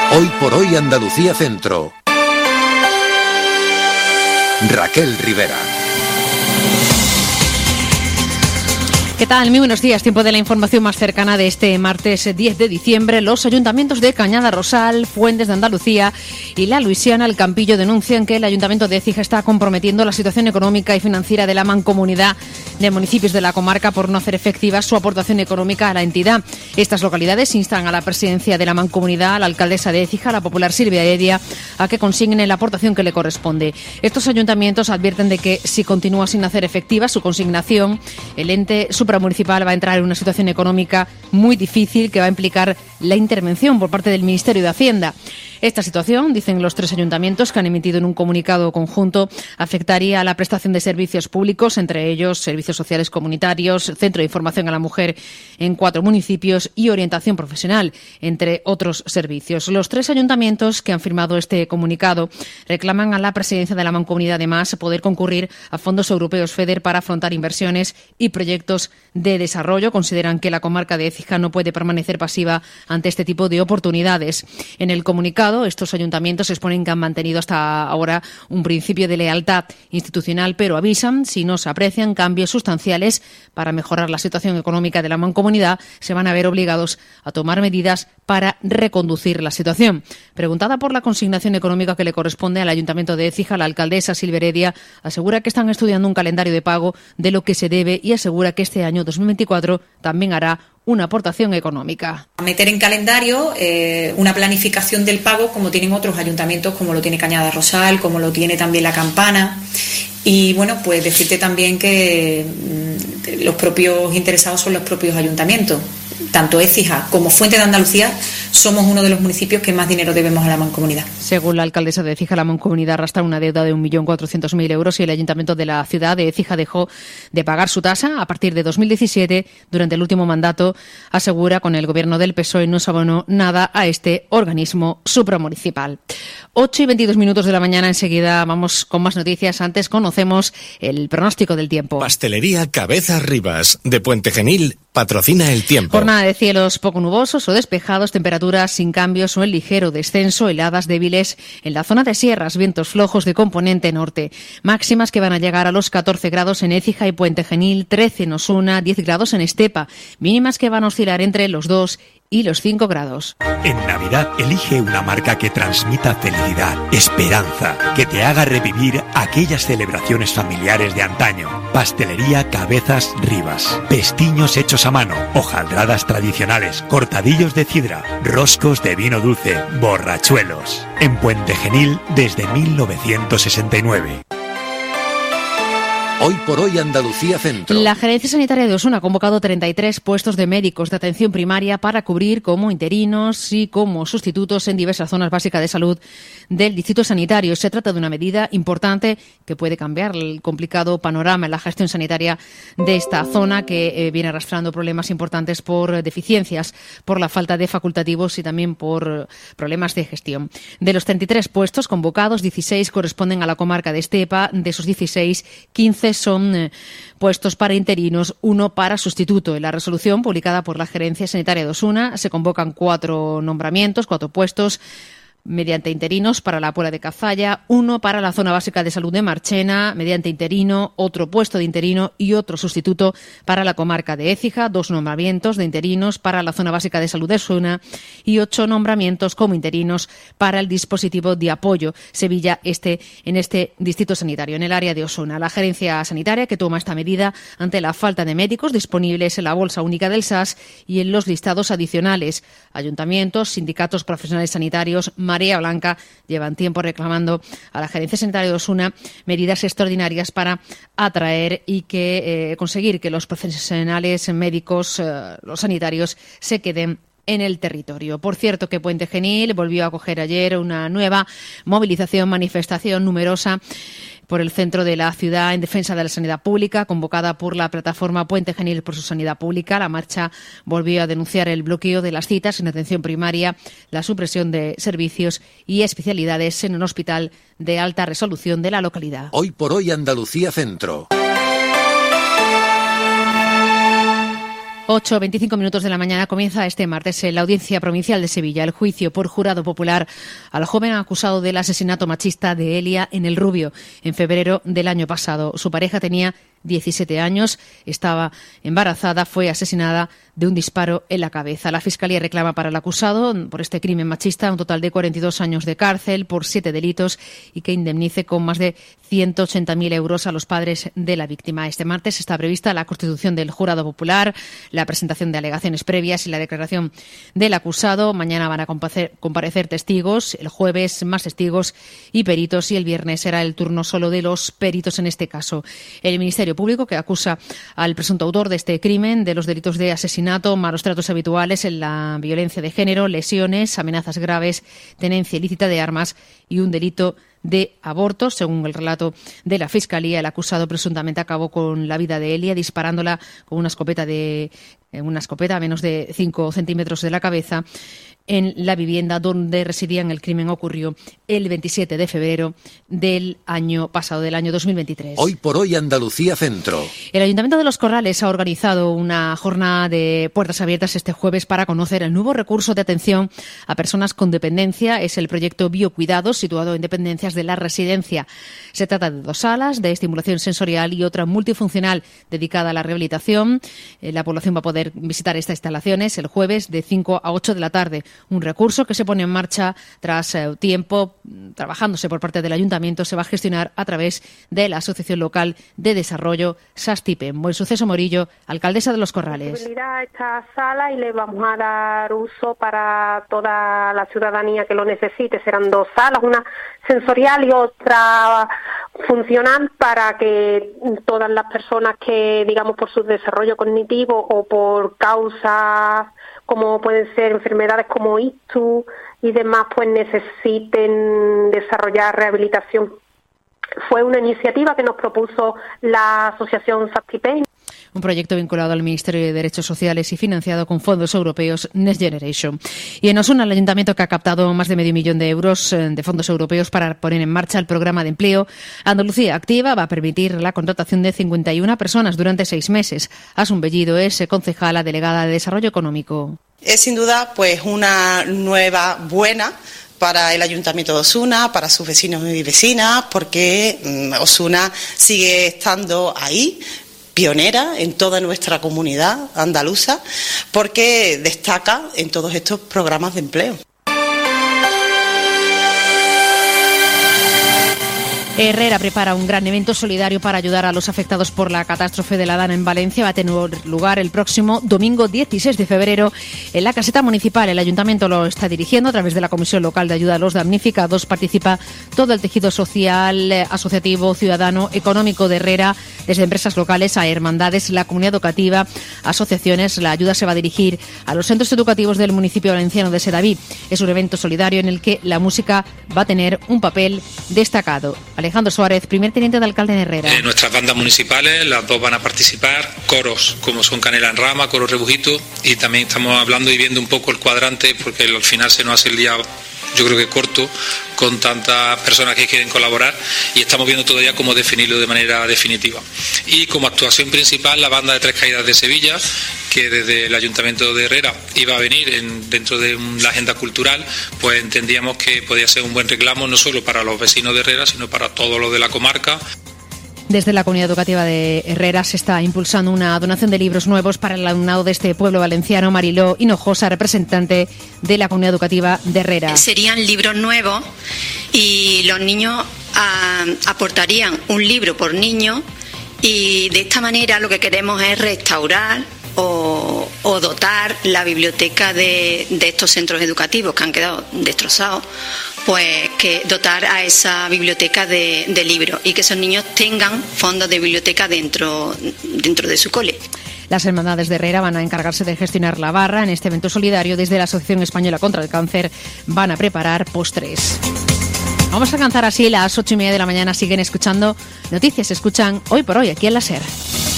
Hoy por hoy Andalucía Centro. Raquel Rivera. ¿Qué tal? Muy buenos días. Tiempo de la información más cercana de este martes 10 de diciembre. Los ayuntamientos de Cañada Rosal, Fuentes de Andalucía y La Luisiana, El Campillo, denuncian que el Ayuntamiento de Écija está comprometiendo la situación económica y financiera de la mancomunidad de municipios de la comarca por no hacer efectiva su aportación económica a la entidad. Estas localidades instan a la presidencia de la mancomunidad, a la alcaldesa de Écija, la popular Silvia Heredia, a que consignen la aportación que le corresponde. Estos ayuntamientos advierten de que si continúa sin hacer efectiva su consignación, el ente supramunicipal va a entrar en una situación económica muy difícil que va a implicar la intervención por parte del Ministerio de Hacienda. Esta situación, dicen los tres ayuntamientos que han emitido en un comunicado conjunto, afectaría a la prestación de servicios públicos, entre ellos servicios sociales comunitarios, centro de información a la mujer en 4 municipios y orientación profesional, entre otros servicios. Los tres ayuntamientos que han firmado este comunicado reclaman a la presidencia de la Mancomunidad, además, poder concurrir a fondos europeos FEDER para afrontar inversiones y proyectos de desarrollo. Consideran que la comarca de Écija no puede permanecer pasiva ante este tipo de oportunidades. En el comunicado, estos ayuntamientos exponen que han mantenido hasta ahora un principio de lealtad institucional, pero avisan, si no se aprecian cambios sustanciales para mejorar la situación económica de la mancomunidad, se van a ver obligados a tomar medidas para reconducir la situación. Preguntada por la consignación económica que le corresponde al Ayuntamiento de Écija, la alcaldesa Silvia Heredia asegura que están estudiando un calendario de pago de lo que se debe y asegura que este año 2024 también hará una aportación económica. Meter en calendario una planificación del pago como tienen otros ayuntamientos, como lo tiene Cañada Rosal, como lo tiene también La Campana. Y bueno, pues decirte también que los propios interesados son los propios ayuntamientos. Tanto Écija como Fuente de Andalucía somos uno de los municipios que más dinero debemos a la mancomunidad. Según la alcaldesa de Écija, la mancomunidad arrastra una deuda de 1.400.000 euros y el ayuntamiento de la ciudad de Écija dejó de pagar su tasa a partir de 2017. Durante el último mandato, asegura, con el gobierno del PSOE no se abonó nada a este organismo supramunicipal. 8:22 de la mañana, enseguida vamos con más noticias. Antes conocemos el pronóstico del tiempo. Pastelería Cabezas Rivas, de Puente Genil, patrocina el tiempo. Jornada de cielos poco nubosos o despejados, temperaturas sin cambios o en ligero descenso, heladas débiles en la zona de sierras, vientos flojos de componente norte. Máximas que van a llegar a los 14 grados en Écija y Puente Genil, 13 en Osuna, 10 grados en Estepa. Mínimas que van a oscilar entre los 2 y los 5 grados. En Navidad elige una marca que transmita felicidad, esperanza, que te haga revivir aquellas celebraciones familiares de antaño. Pastelería Cabezas Rivas. Pestiños hechos a mano, hojaldradas tradicionales, cortadillos de sidra, roscos de vino dulce, borrachuelos. En Puente Genil desde 1969. Hoy por hoy Andalucía Centro. La Gerencia Sanitaria de Osuna ha convocado 33 puestos de médicos de atención primaria para cubrir como interinos y como sustitutos en diversas zonas básicas de salud del distrito sanitario. Se trata de una medida importante que puede cambiar el complicado panorama en la gestión sanitaria de esta zona, que viene arrastrando problemas importantes por deficiencias, por la falta de facultativos y también por problemas de gestión. De los 33 puestos convocados, 16 corresponden a la comarca de Estepa. De esos 16, 15 son puestos para interinos, 1 para sustituto. En la resolución publicada por la Gerencia Sanitaria de Osuna se convocan 4 nombramientos, 4 puestos mediante interinos para la Puebla de Cazalla, 1 para la zona básica de salud de Marchena mediante interino, otro puesto de interino y otro sustituto para la comarca de Écija, 2 nombramientos de interinos para la zona básica de salud de Osuna y 8 nombramientos como interinos para el dispositivo de apoyo Sevilla en este distrito sanitario, en el área de Osuna. La gerencia sanitaria que toma esta medida ante la falta de médicos disponibles en la bolsa única del SAS y en los listados adicionales. Ayuntamientos, sindicatos profesionales sanitarios, Marea Blanca llevan tiempo reclamando a la Gerencia Sanitaria de Osuna medidas extraordinarias para atraer y conseguir que los profesionales médicos, los sanitarios, se queden en el territorio. Por cierto, que Puente Genil volvió a acoger ayer una nueva manifestación numerosa por el centro de la ciudad en defensa de la sanidad pública, convocada por la plataforma Puente Genil por su sanidad pública. La marcha volvió a denunciar el bloqueo de las citas en atención primaria, la supresión de servicios y especialidades en un hospital de alta resolución de la localidad. Hoy por hoy Andalucía Centro. 8:25 minutos de la mañana comienza este martes en la Audiencia Provincial de Sevilla el juicio por jurado popular al joven acusado del asesinato machista de Elia en El Rubio en febrero del año pasado. Su pareja tenía 17 años, estaba embarazada, fue asesinada de un disparo en la cabeza. La Fiscalía reclama para el acusado por este crimen machista un total de 42 años de cárcel por 7 delitos y que indemnice con más de 180.000 euros a los padres de la víctima. Este martes está prevista la constitución del jurado popular, la presentación de alegaciones previas y la declaración del acusado. Mañana van a comparecer testigos, el jueves más testigos y peritos, y el viernes será el turno solo de los peritos en este caso. El Ministerio Público, que acusa al presunto autor de este crimen de los delitos de asesinato, malos tratos habituales en la violencia de género, lesiones, amenazas graves, tenencia ilícita de armas y un delito de aborto. Según el relato de la Fiscalía, el acusado presuntamente acabó con la vida de Elia disparándola con una escopeta a menos de 5 centímetros de la cabeza en la vivienda donde residían. El crimen ocurrió el 27 de febrero del año pasado, del año 2023. Hoy por hoy Andalucía Centro. El Ayuntamiento de Los Corrales ha organizado una jornada de puertas abiertas este jueves para conocer el nuevo recurso de atención a personas con dependencia. Es el proyecto Biocuidados, situado en dependencias de la residencia. Se trata de 2 salas de estimulación sensorial y otra multifuncional dedicada a la rehabilitación. La población va a poder visitar estas instalaciones el jueves de 5 a 8 de la tarde. Un recurso que se pone en marcha tras tiempo trabajándose por parte del Ayuntamiento. Se va a gestionar a través de la Asociación Local de Desarrollo SASTIPEN. Buen Suceso Morillo, alcaldesa de Los Corrales. Esta sala y le vamos a dar uso para toda la ciudadanía que lo necesite. Serán 2 salas, una sensorial y otra funcional, para que todas las personas que, digamos, por su desarrollo cognitivo o por causas como pueden ser enfermedades como ictus y demás, pues necesiten desarrollar rehabilitación. Fue una iniciativa que nos propuso la Asociación SASTIPEN. Un proyecto vinculado al Ministerio de Derechos Sociales y financiado con fondos europeos Next Generation. Y en Osuna, el Ayuntamiento, que ha captado más de medio millón de euros de fondos europeos para poner en marcha el programa de empleo Andalucía Activa, va a permitir la contratación de 51 personas durante 6 meses. Asun Bellido es concejala delegada de Desarrollo Económico. Es sin duda pues una nueva buena para el Ayuntamiento de Osuna, para sus vecinos y vecinas, porque Osuna sigue estando ahí, pionera en toda nuestra comunidad andaluza, porque destaca en todos estos programas de empleo. Herrera prepara un gran evento solidario para ayudar a los afectados por la catástrofe de la Dana en Valencia. Va a tener lugar el próximo domingo 16 de febrero en la caseta municipal. El Ayuntamiento lo está dirigiendo a través de la Comisión Local de Ayuda a los Damnificados. Participa todo el tejido social, asociativo, ciudadano, económico de Herrera, desde empresas locales a hermandades, la comunidad educativa, asociaciones. La ayuda se va a dirigir a los centros educativos del municipio valenciano de Sedaví. Es un evento solidario en el que la música va a tener un papel destacado. Alejandro Suárez, primer teniente de alcalde de Herrera. Nuestras bandas municipales, las 2 van a participar, coros como son Canela en Rama, Coro Rebujito, y también estamos hablando y viendo un poco el cuadrante, porque al final se nos hace el día, yo creo que corto, con tantas personas que quieren colaborar, y estamos viendo todavía cómo definirlo de manera definitiva. Y como actuación principal, la banda de Tres Caídas de Sevilla, que desde el Ayuntamiento de Herrera iba a venir dentro de la agenda cultural, pues entendíamos que podía ser un buen reclamo no solo para los vecinos de Herrera, sino para todos los de la comarca. Desde la comunidad educativa de Herrera se está impulsando una donación de libros nuevos para el alumnado de este pueblo valenciano. Mariló Hinojosa, representante de la comunidad educativa de Herrera. Serían libros nuevos y los niños aportarían un libro por niño, y de esta manera lo que queremos es restaurar o dotar la biblioteca de estos centros educativos que han quedado destrozados, pues que dotar a esa biblioteca de libros y que esos niños tengan fondos de biblioteca dentro de su cole. Las hermandades de Herrera van a encargarse de gestionar la barra en este evento solidario. Desde la Asociación Española contra el Cáncer van a preparar postres. Vamos a alcanzar así las 8:30 de la mañana. Siguen escuchando noticias, escuchan Hoy por Hoy aquí en la SER.